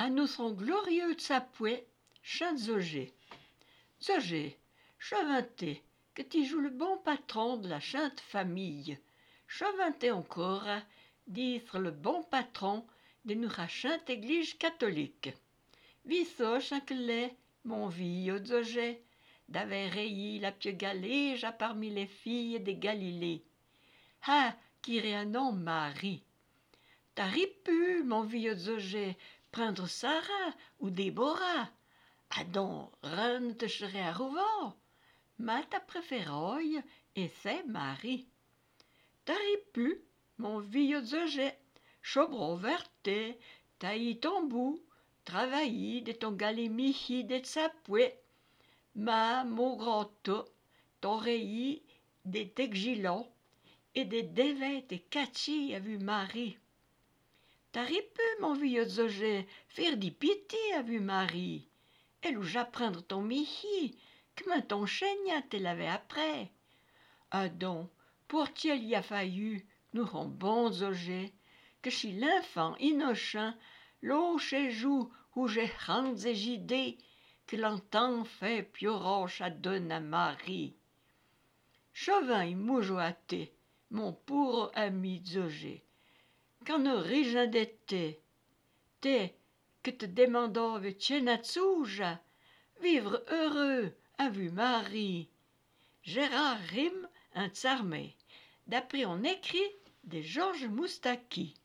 à notre glorieux Tsapoué, chant Zogé. Zogé, chevinté, que tu joues le bon patron de la chante famille. Chevinté encore, d'être le bon patron de notre chante église catholique. Visso chanquelet, mon vieux Zogé, d'avait rayi la pieux galéja parmi les filles de Galilée. Ah, qui un nom Marie. T'aurais pu, mon vieux Zogé, prendre Sarah ou Déborah. Ah donc, rien ne te serait arrivé. Mais ta préféroille, et c'est Marie. T'aurais pu, mon vieux Zogé, chobro verté, taillis ton bout, travailler de ton galémichi de Tsapoué. Mais, mon grand to, t'aurais eu des texgilons et des dévêtes et catchis à vue Marie. T'aurais pu, mon vieux Zogé, faire des pitiés à vue Marie. Elle ou j'apprendre ton michi, que ton chaignat te l'avait après. Ah donc, pour tiel y a fallu, nous rend bons Zogé, que si l'enfant innocent, l'eau chez joue où j'ai rangs et gidées, que l'entend fait pioroche à donne à Marie. Chauvin et moujoaté, mon pour ami Zogé, quand nous rien d'été, que te demandove tchenatsouja, vivre heureux à vue Marie. Gérard Rim, un tsarmé, d'après on écrit de Georges Moustaki.